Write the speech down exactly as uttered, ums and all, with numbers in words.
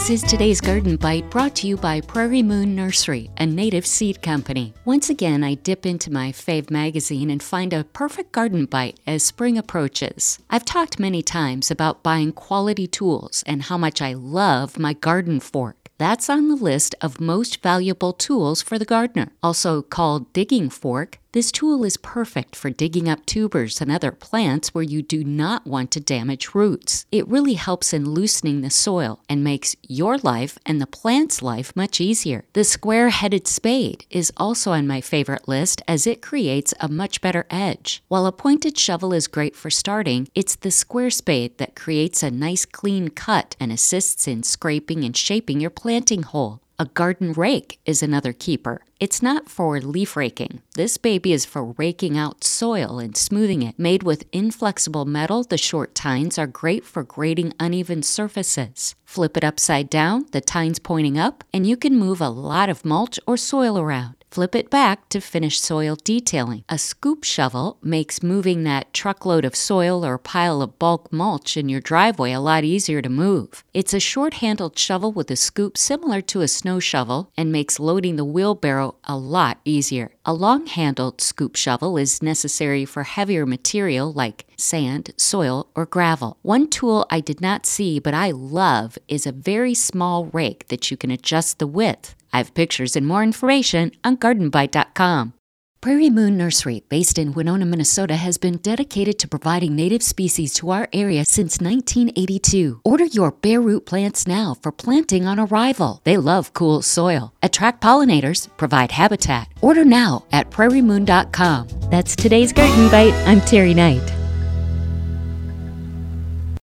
This is today's Garden Bite, brought to you by Prairie Moon Nursery, a native seed company. Once again, I dip into my fave magazine and find a perfect garden bite as spring approaches. I've talked many times about buying quality tools and how much I love my garden fork. That's on the list of most valuable tools for the gardener. Also called digging fork, this tool is perfect for digging up tubers and other plants where you do not want to damage roots. It really helps in loosening the soil and makes your life and the plant's life much easier. The square-headed spade is also on my favorite list as it creates a much better edge. While a pointed shovel is great for starting, it's the square spade that creates a nice clean cut and assists in scraping and shaping your planting hole. A garden rake is another keeper. It's not for leaf raking. This baby is for raking out soil and smoothing it. Made with inflexible metal, the short tines are great for grading uneven surfaces. Flip it upside down, the tines pointing up, and you can move a lot of mulch or soil around. Flip it back to finish soil detailing. A scoop shovel makes moving that truckload of soil or pile of bulk mulch in your driveway a lot easier to move. It's a short-handled shovel with a scoop similar to a snow shovel and makes loading the wheelbarrow a lot easier. A long-handled scoop shovel is necessary for heavier material like sand, soil, or gravel. One tool I did not see but I love is a very small rake that you can adjust the width. I have pictures and more information on garden bite dot com. Prairie Moon Nursery, based in Winona, Minnesota, has been dedicated to providing native species to our area since nineteen eighty-two. Order your bare root plants now for planting on arrival. They love cool soil, attract pollinators, provide habitat. Order now at prairie moon dot com. That's today's Garden Bite. I'm Terry Knight.